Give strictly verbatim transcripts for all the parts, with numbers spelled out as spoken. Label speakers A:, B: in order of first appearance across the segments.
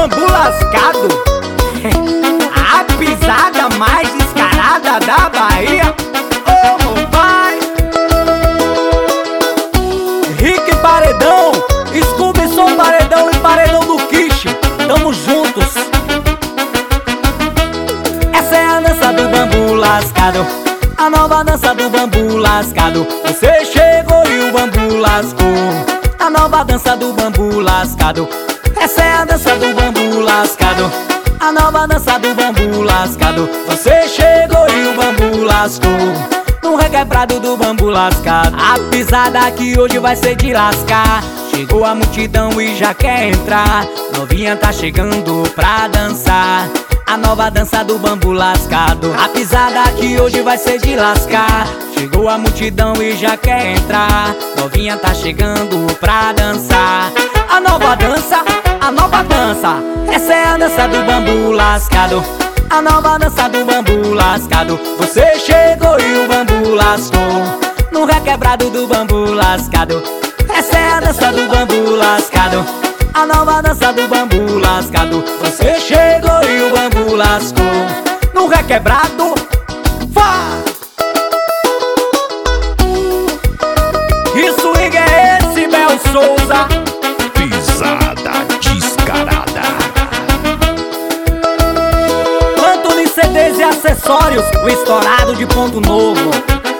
A: bambu lascado. A pisada mais descarada da Bahia. Ô meu pai. Rick Paredão, Scooby Som Paredão e Paredão do Kish. Tamo juntos. Essa é a dança do bambu lascado, a nova dança do bambu lascado. Você chegou e o bambu lascou. A nova dança do bambu lascado. Essa é a dança do bambu lascado, a nova dança do bambu lascado. Você chegou e o bambu lascou. No requebrado do bambu lascado. A pisada aqui hoje vai ser de lascar. Chegou a multidão e já quer entrar. Novinha tá chegando pra dançar. A nova dança do bambu lascado. A pisada aqui hoje vai ser de lascar. Chegou a multidão e já quer entrar. Novinha tá chegando pra dançar. A nova dança, a nova dança. Essa é a dança do bambu lascado, a nova dança do bambu lascado. Você chegou e o bambu lascou. No requebrado do bambu lascado. Essa é a dança do bambu lascado, a nova dança do bambu lascado. Você chegou e o bambu lascou. No requebrado, vá! Que swing é esse, Bel Souza?
B: Pisada descarada.
A: Antônio C Ds e acessórios, o estourado de ponto novo.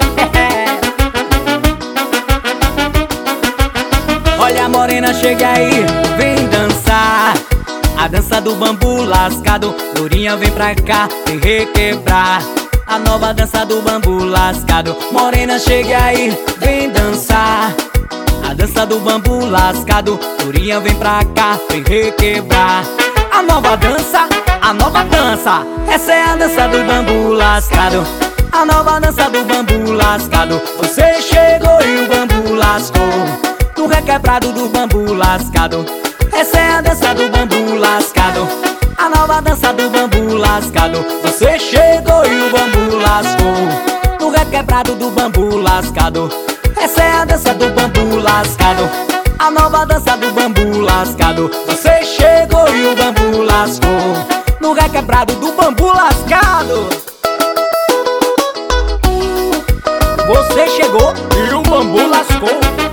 A: Olha a morena, chega aí, vem dançar. A dança do bambu lascado. Lourinha vem pra cá, vem requebrar. A nova dança do bambu lascado. Morena, chega aí, vem dançar. A dança do bambu lascado. Lourinha vem pra cá, vem requebrar. A nova dança, a nova dança. Essa é a dança do bambu lascado, a nova dança do bambu lascado. Você chegou e o bambu lascou. No requebrado do bambu lascado. Essa é a dança do bambu lascado, a nova dança do bambu lascado. Você chegou e o bambu lascou. No requebrado do bambu lascado. Essa é a dança do bambu lascado, a nova dança do bambu lascado. Você chegou e o bambu lascou. No requebrado do bambu lascado. Você chegou e o bambu lascou.